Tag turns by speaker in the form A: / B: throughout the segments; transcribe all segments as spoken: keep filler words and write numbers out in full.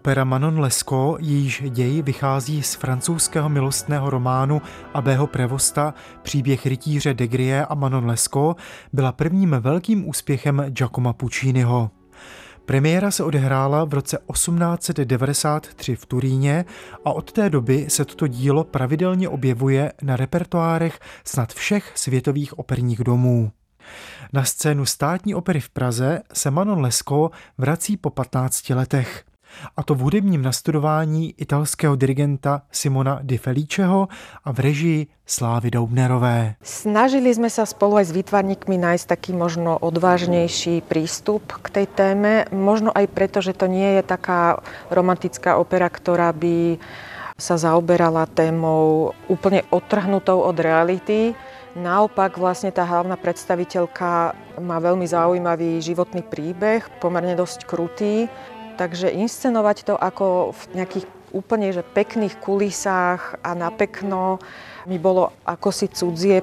A: Opera Manon Lescaut, jejíž děj vychází z francouzského milostného románu Abbého Prévosta Příběh rytíře Degrye a Manon Lescaut, byla prvním velkým úspěchem Giacomo Pucciniho. Premiéra se odehrála v roce osmnáct set devadesát tři v Turíně a od té doby se toto dílo pravidelně objevuje na repertoárech snad všech světových operních domů. Na scénu Státní opery v Praze se Manon Lescaut vrací po patnácti letech. A to v hudebním nastudování italského dirigenta Simona Di Feliceho a v režii Slávy Daubnerové.
B: Snažili sme sa spolu aj s výtvarníkmi nájsť taký možno odvážnejší prístup k tej téme. Možno aj preto, že to nie je taká romantická opera, ktorá by sa zaoberala témou úplne odtrhnutou od reality. Naopak vlastne tá hlavná predstaviteľka má veľmi zaujímavý životný príbeh, pomerne dosť krutý. Takže inscenovať to ako v nejakých úplne že pekných kulisách a napekno mi bolo ako si cudzie.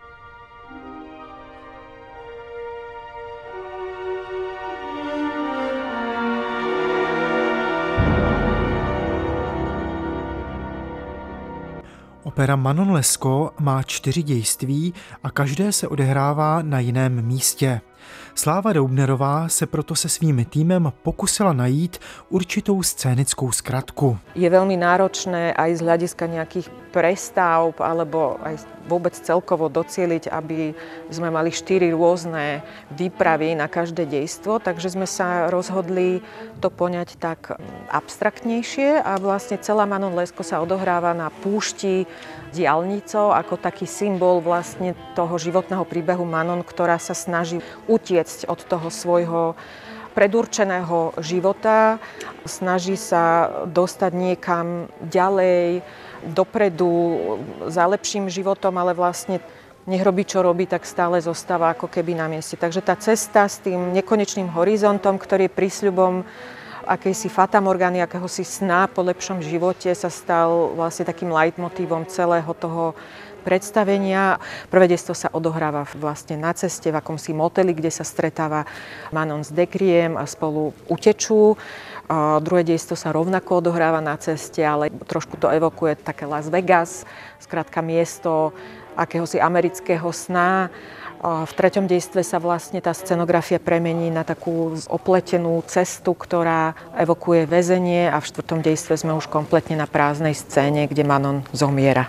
A: Opera Manon Lescaut má čtyři dějství a každé se odehrává na jiném místě. Sláva Daubnerová se proto se svým týmem pokusila najít určitou scénickou skratku.
B: Je veľmi náročné aj z hľadiska nejakých prestavb alebo aj vôbec celkovo docieliť, aby sme mali štyri rôzne výpravy na každé dejstvo, takže sme sa rozhodli to poňať tak abstraktnejšie a vlastne celá Manon Lescaut sa odohráva na púšti diaľnicou ako taký symbol vlastne toho životného príbehu Manon, ktorá sa snaží utiecť od toho svojho predurčeného života, snaží sa dostať niekam ďalej, dopredu, za lepším životom, ale vlastne nech robí, čo robí, tak stále zostáva ako keby na mieste. Takže tá cesta s tým nekonečným horizontom, ktorý je prísľubom akejsi fatamorgány, akéhosi sna po lepšom živote, sa stal vlastne takým leitmotívom celého toho predstavenia. Prvé dejstvo sa odohráva vlastne na ceste v akomsi moteli, kde sa stretáva Manon s Degryem a spolu utečú. A druhé dejstvo sa rovnako odohráva na ceste, ale trošku to evokuje také Las Vegas, skrátka miesto akéhosi amerického sna. V treťom dejstve sa vlastne tá scenografia premení na takú opletenú cestu, ktorá evokuje väzenie a v štvrtom dejstve sme už kompletne na prázdnej scéne, kde Manon zomiera.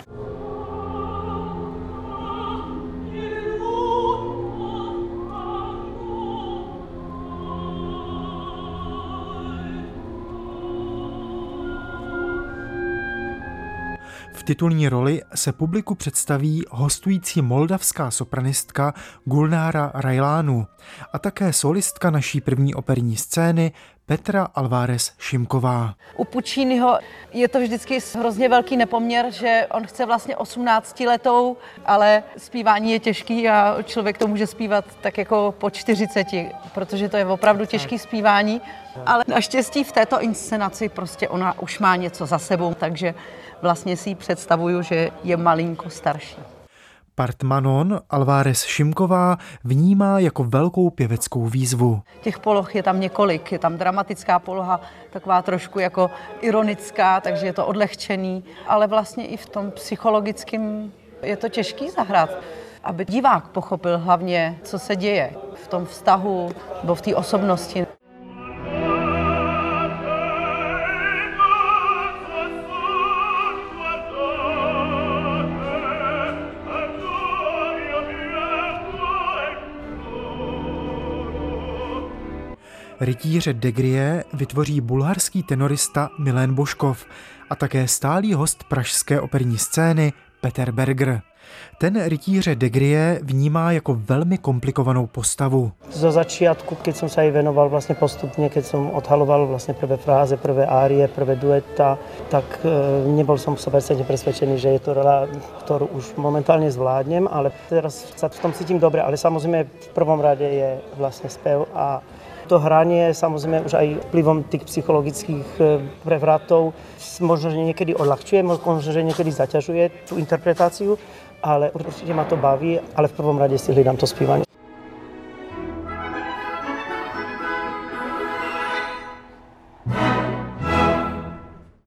A: V titulní roli se publiku představí hostující moldavská sopranistka Gulnára Rajlánu a také solistka naší první operní scény Petra Alvarez Šimková.
C: U Pucciniho je to vždycky hrozně velký nepoměr, že on chce vlastně osmnáctiletou, ale zpívání je těžký a člověk to může zpívat tak jako po čtyřiceti, protože to je opravdu těžký zpívání. Ale naštěstí v této inscenaci prostě ona už má něco za sebou, takže vlastně si ji představuju, že je malinko starší.
A: Part Manon Alvarez Šimková vnímá jako velkou pěveckou výzvu.
C: Těch poloh je tam několik. Je tam dramatická poloha, taková trošku jako ironická, takže je to odlehčený, ale vlastně i v tom psychologickém je to těžký zahrát, aby divák pochopil hlavně, co se děje v tom vztahu nebo v té osobnosti.
A: Rytíře Degrye vytvoří bulharský tenorista Milen Boškov a také stálý host pražské operní scény Peter Berger. Ten rytíře Degrye vnímá jako velmi komplikovanou postavu.
D: Zo začiatku, keď som sa jej venoval vlastne postupne, keď som odhaloval vlastne prvé fráze, prvé árie, prvé dueta, tak e, nebol som sto percent presvedčený, že je to rola, ktorú už momentálne zvládnem, ale teraz sa v tom cítim dobre, ale samozrejme v prvom rade je vlastne spev a to hranie samozrejme už aj vplyvom tých psychologických prevratov možno, že niekedy odľahčuje, možno, že niekedy zaťažuje tú interpretáciu, ale určite ma to baví, ale v prvom rade si hľadám to spívanie.